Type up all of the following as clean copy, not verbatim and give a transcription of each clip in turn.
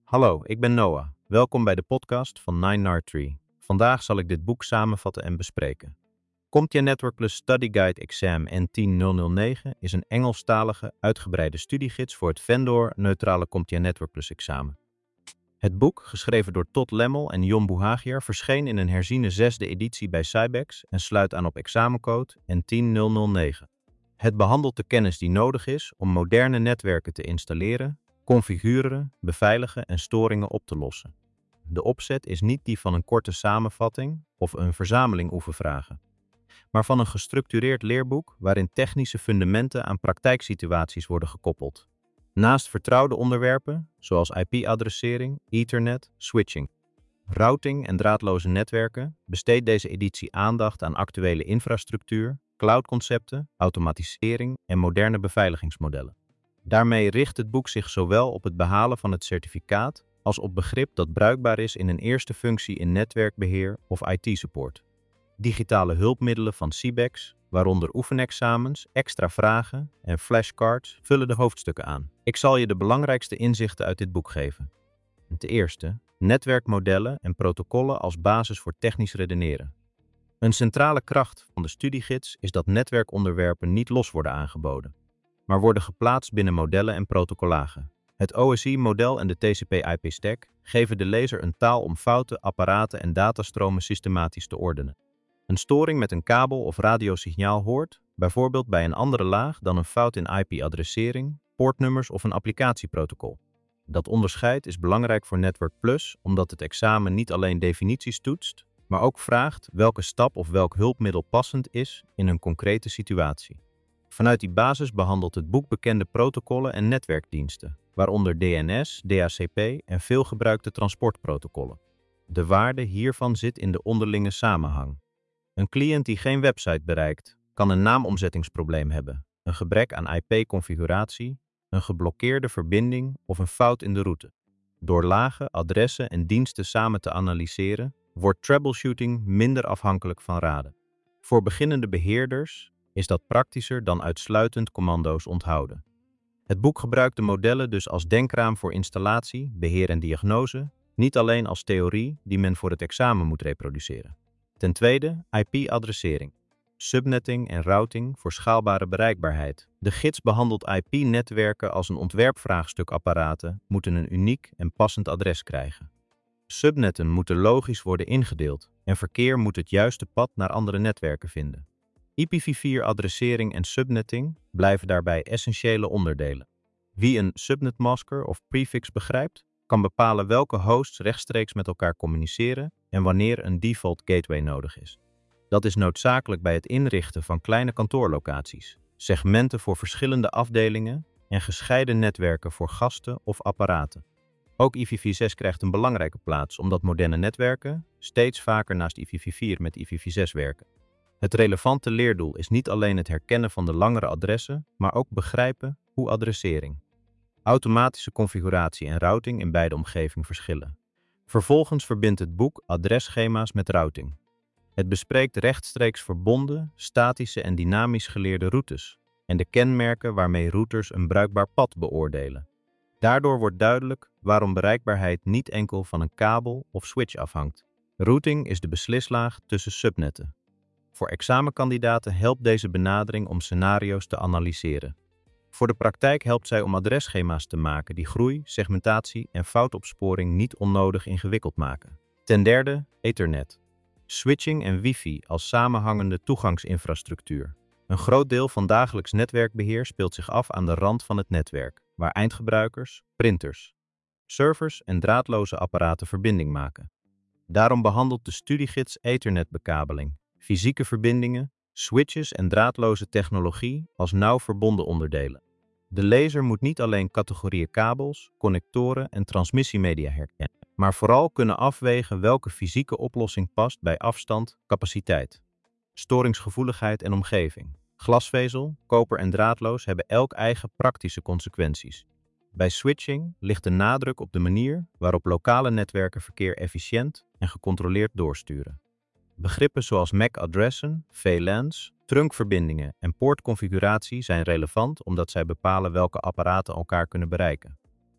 Hallo, ik ben Noah. Welkom bij de podcast van 9nard3. Vandaag zal ik dit boek samenvatten en bespreken. CompTIA Network Plus Study Guide Exam N10009 is een Engelstalige, uitgebreide studiegids voor het vendor-neutrale CompTIA Network Plus examen. Het boek, geschreven door Todd Lemmel en Jon Buhagiar, verscheen in een herziene 6e editie bij Cybex en sluit aan op examencode N10009. Het behandelt de kennis die nodig is om moderne netwerken te installeren, configureren, beveiligen en storingen op te lossen. De opzet is niet die van een korte samenvatting of een verzameling oefenvragen, maar van een gestructureerd leerboek waarin technische fundamenten aan praktijksituaties worden gekoppeld. Naast vertrouwde onderwerpen, zoals IP-adressering, Ethernet, switching, routing en draadloze netwerken, besteedt deze editie aandacht aan actuele infrastructuur, cloudconcepten, automatisering en moderne beveiligingsmodellen. Daarmee richt het boek zich zowel op het behalen van het certificaat als op begrip dat bruikbaar is in een eerste functie in netwerkbeheer of IT-support. Digitale hulpmiddelen van Cybex, waaronder oefenexamens, extra vragen en flashcards, vullen de hoofdstukken aan. Ik zal je de belangrijkste inzichten uit dit boek geven. Ten eerste, netwerkmodellen en protocollen als basis voor technisch redeneren. Een centrale kracht van de studiegids is dat netwerkonderwerpen niet los worden aangeboden, maar worden geplaatst binnen modellen en protocollagen. Het OSI-model en de TCP/IP-stack geven de lezer een taal om fouten, apparaten en datastromen systematisch te ordenen. Een storing met een kabel of radiosignaal hoort, bijvoorbeeld bij een andere laag dan een fout in IP-adressering, poortnummers of een applicatieprotocol. Dat onderscheid is belangrijk voor Network Plus omdat het examen niet alleen definities toetst, maar ook vraagt welke stap of welk hulpmiddel passend is in een concrete situatie. Vanuit die basis behandelt het boek bekende protocollen en netwerkdiensten, waaronder DNS, DHCP en veelgebruikte transportprotocollen. De waarde hiervan zit in de onderlinge samenhang. Een cliënt die geen website bereikt, kan een naamomzettingsprobleem hebben, een gebrek aan IP-configuratie, een geblokkeerde verbinding of een fout in de route. Door lagen, adressen en diensten samen te analyseren, wordt troubleshooting minder afhankelijk van raden. Voor beginnende beheerders is dat praktischer dan uitsluitend commando's onthouden. Het boek gebruikt de modellen dus als denkraam voor installatie, beheer en diagnose, niet alleen als theorie die men voor het examen moet reproduceren. Ten tweede, IP-adressering, subnetting en routing voor schaalbare bereikbaarheid. De gids behandelt IP-netwerken als een ontwerpvraagstuk. Apparaten moeten een uniek en passend adres krijgen. Subnetten moeten logisch worden ingedeeld en verkeer moet het juiste pad naar andere netwerken vinden. IPv4-adressering en subnetting blijven daarbij essentiële onderdelen. Wie een subnetmasker of prefix begrijpt, kan bepalen welke hosts rechtstreeks met elkaar communiceren en wanneer een default gateway nodig is. Dat is noodzakelijk bij het inrichten van kleine kantoorlocaties, segmenten voor verschillende afdelingen en gescheiden netwerken voor gasten of apparaten. Ook IPv6 krijgt een belangrijke plaats omdat moderne netwerken steeds vaker naast IPv4 met IPv6 werken. Het relevante leerdoel is niet alleen het herkennen van de langere adressen, maar ook begrijpen hoe adressering, automatische configuratie en routing in beide omgevingen verschillen. Vervolgens verbindt het boek adresschema's met routing. Het bespreekt rechtstreeks verbonden, statische en dynamisch geleerde routes en de kenmerken waarmee routers een bruikbaar pad beoordelen. Daardoor wordt duidelijk waarom bereikbaarheid niet enkel van een kabel of switch afhangt. Routing is de beslislaag tussen subnetten. Voor examenkandidaten helpt deze benadering om scenario's te analyseren. Voor de praktijk helpt zij om adresschema's te maken die groei, segmentatie en foutopsporing niet onnodig ingewikkeld maken. Ten derde, Ethernet. Switching en wifi als samenhangende toegangsinfrastructuur. Een groot deel van dagelijks netwerkbeheer speelt zich af aan de rand van het netwerk, waar eindgebruikers, printers, servers en draadloze apparaten verbinding maken. Daarom behandelt de studiegids Ethernetbekabeling, fysieke verbindingen, switches en draadloze technologie als nauw verbonden onderdelen. De lezer moet niet alleen categorieën kabels, connectoren en transmissiemedia herkennen, maar vooral kunnen afwegen welke fysieke oplossing past bij afstand, capaciteit, storingsgevoeligheid en omgeving. Glasvezel, koper en draadloos hebben elk eigen praktische consequenties. Bij switching ligt de nadruk op de manier waarop lokale netwerken verkeer efficiënt en gecontroleerd doorsturen. Begrippen zoals MAC-adressen, VLANs, trunkverbindingen en poortconfiguratie zijn relevant omdat zij bepalen welke apparaten elkaar kunnen bereiken.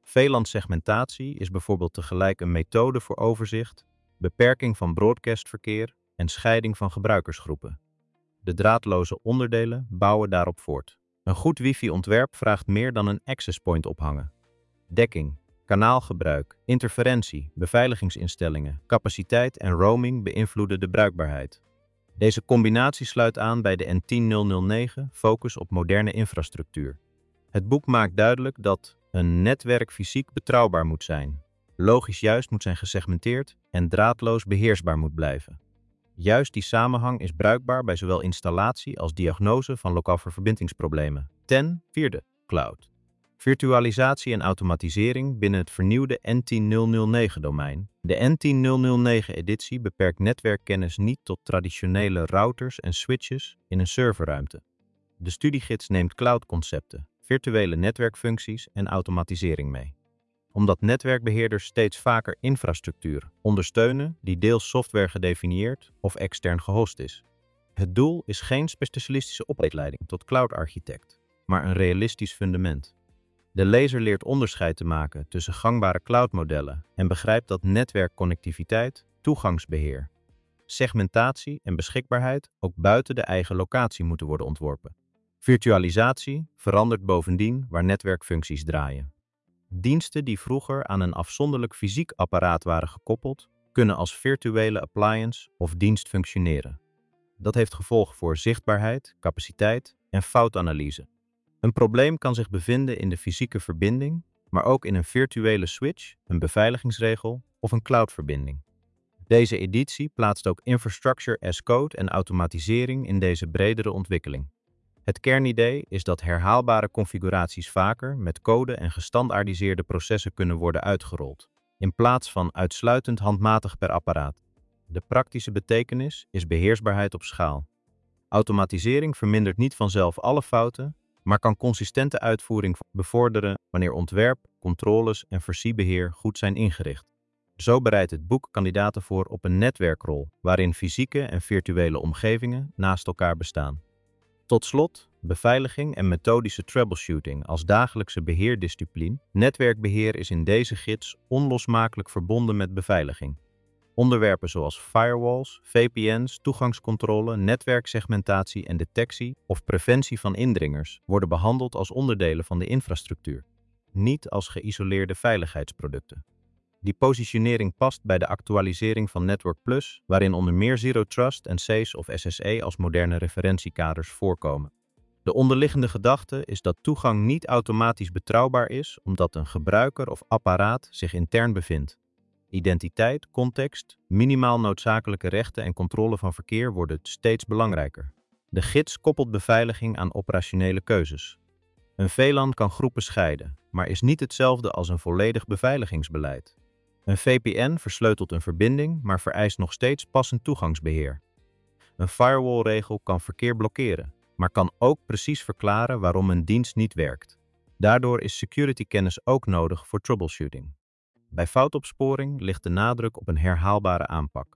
VLAN-segmentatie is bijvoorbeeld tegelijk een methode voor overzicht, beperking van broadcastverkeer en scheiding van gebruikersgroepen. De draadloze onderdelen bouwen daarop voort. Een goed wifi-ontwerp vraagt meer dan een access point ophangen. Dekking, kanaalgebruik, interferentie, beveiligingsinstellingen, capaciteit en roaming beïnvloeden de bruikbaarheid. Deze combinatie sluit aan bij de N10009 focus op moderne infrastructuur. Het boek maakt duidelijk dat een netwerk fysiek betrouwbaar moet zijn, logisch juist moet zijn gesegmenteerd en draadloos beheersbaar moet blijven. Juist die samenhang is bruikbaar bij zowel installatie als diagnose van lokaal verbindingsproblemen. Ten vierde, cloud. Virtualisatie en automatisering binnen het vernieuwde N10009-domein. De N10009-editie beperkt netwerkkennis niet tot traditionele routers en switches in een serverruimte. De studiegids neemt cloudconcepten, virtuele netwerkfuncties en automatisering mee. Omdat netwerkbeheerders steeds vaker infrastructuur ondersteunen die deels software gedefinieerd of extern gehost is. Het doel is geen specialistische opleiding tot cloud-architect, maar een realistisch fundament. De lezer leert onderscheid te maken tussen gangbare cloudmodellen en begrijpt dat netwerkconnectiviteit, toegangsbeheer, segmentatie en beschikbaarheid ook buiten de eigen locatie moeten worden ontworpen. Virtualisatie verandert bovendien waar netwerkfuncties draaien. Diensten die vroeger aan een afzonderlijk fysiek apparaat waren gekoppeld, kunnen als virtuele appliance of dienst functioneren. Dat heeft gevolgen voor zichtbaarheid, capaciteit en foutanalyse. Een probleem kan zich bevinden in de fysieke verbinding, maar ook in een virtuele switch, een beveiligingsregel of een cloudverbinding. Deze editie plaatst ook infrastructure as code en automatisering in deze bredere ontwikkeling. Het kernidee is dat herhaalbare configuraties vaker met code en gestandaardiseerde processen kunnen worden uitgerold, in plaats van uitsluitend handmatig per apparaat. De praktische betekenis is beheersbaarheid op schaal. Automatisering vermindert niet vanzelf alle fouten, maar kan consistente uitvoering bevorderen wanneer ontwerp, controles en versiebeheer goed zijn ingericht. Zo bereidt het boek kandidaten voor op een netwerkrol waarin fysieke en virtuele omgevingen naast elkaar bestaan. Tot slot, beveiliging en methodische troubleshooting als dagelijkse beheerdiscipline. Netwerkbeheer is in deze gids onlosmakelijk verbonden met beveiliging. Onderwerpen zoals firewalls, VPN's, toegangscontrole, netwerksegmentatie en detectie of preventie van indringers worden behandeld als onderdelen van de infrastructuur, niet als geïsoleerde veiligheidsproducten. Die positionering past bij de actualisering van Network Plus, waarin onder meer Zero Trust en SACE of SSE als moderne referentiekaders voorkomen. De onderliggende gedachte is dat toegang niet automatisch betrouwbaar is omdat een gebruiker of apparaat zich intern bevindt. Identiteit, context, minimaal noodzakelijke rechten en controle van verkeer worden steeds belangrijker. De gids koppelt beveiliging aan operationele keuzes. Een VLAN kan groepen scheiden, maar is niet hetzelfde als een volledig beveiligingsbeleid. Een VPN versleutelt een verbinding, maar vereist nog steeds passend toegangsbeheer. Een firewallregel kan verkeer blokkeren, maar kan ook precies verklaren waarom een dienst niet werkt. Daardoor is security-kennis ook nodig voor troubleshooting. Bij foutopsporing ligt de nadruk op een herhaalbare aanpak.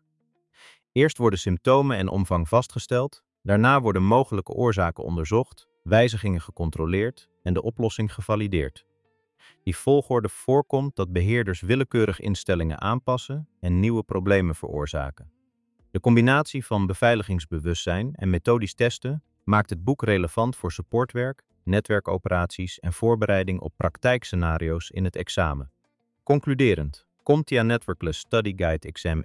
Eerst worden symptomen en omvang vastgesteld, daarna worden mogelijke oorzaken onderzocht, wijzigingen gecontroleerd en de oplossing gevalideerd. Die volgorde voorkomt dat beheerders willekeurig instellingen aanpassen en nieuwe problemen veroorzaken. De combinatie van beveiligingsbewustzijn en methodisch testen maakt het boek relevant voor supportwerk, netwerkoperaties en voorbereiding op praktijkscenario's in het examen. Concluderend, CompTIA Networkless Study Guide Exam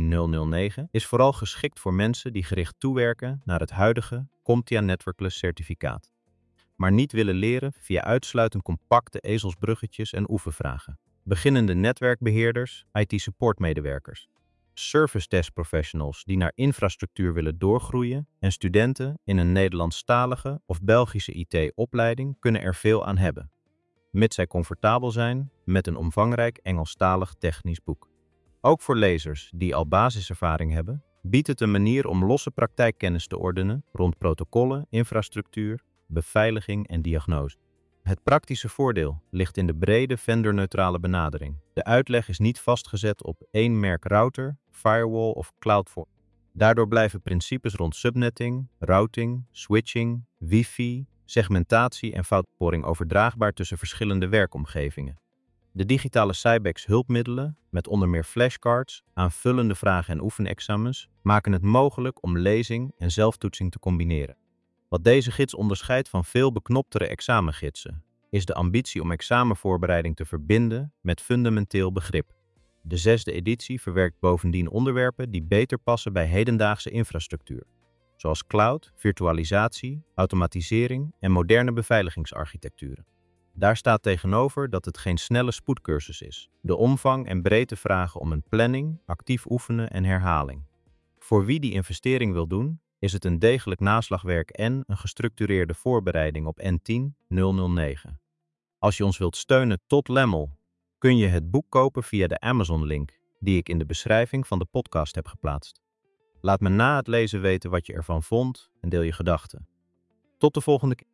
N10009 is vooral geschikt voor mensen die gericht toewerken naar het huidige CompTIA Networkless certificaat, maar niet willen leren via uitsluitend compacte ezelsbruggetjes en oefenvragen. Beginnende netwerkbeheerders, IT-supportmedewerkers, service desk professionals die naar infrastructuur willen doorgroeien en studenten in een Nederlandstalige of Belgische IT-opleiding kunnen er veel aan hebben, mits zij comfortabel zijn met een omvangrijk Engelstalig technisch boek. Ook voor lezers die al basiservaring hebben, biedt het een manier om losse praktijkkennis te ordenen rond protocollen, infrastructuur, beveiliging en diagnose. Het praktische voordeel ligt in de brede vendorneutrale benadering. De uitleg is niet vastgezet op één merk router, firewall of cloud. Daardoor blijven principes rond subnetting, routing, switching, wifi, segmentatie en foutsporing overdraagbaar tussen verschillende werkomgevingen. De digitale Cybex hulpmiddelen, met onder meer flashcards, aanvullende vragen- en oefenexamens, maken het mogelijk om lezing en zelftoetsing te combineren. Wat deze gids onderscheidt van veel beknoptere examengidsen, is de ambitie om examenvoorbereiding te verbinden met fundamenteel begrip. De 6e editie verwerkt bovendien onderwerpen die beter passen bij hedendaagse infrastructuur, zoals cloud, virtualisatie, automatisering en moderne beveiligingsarchitecturen. Daar staat tegenover dat het geen snelle spoedcursus is. De omvang en breedte vragen om een planning, actief oefenen en herhaling. Voor wie die investering wil doen, is het een degelijk naslagwerk en een gestructureerde voorbereiding op N10-009. Als je ons wilt steunen tot Lemmel, kun je het boek kopen via de Amazon-link die ik in de beschrijving van de podcast heb geplaatst. Laat me na het lezen weten wat je ervan vond en deel je gedachten. Tot de volgende keer.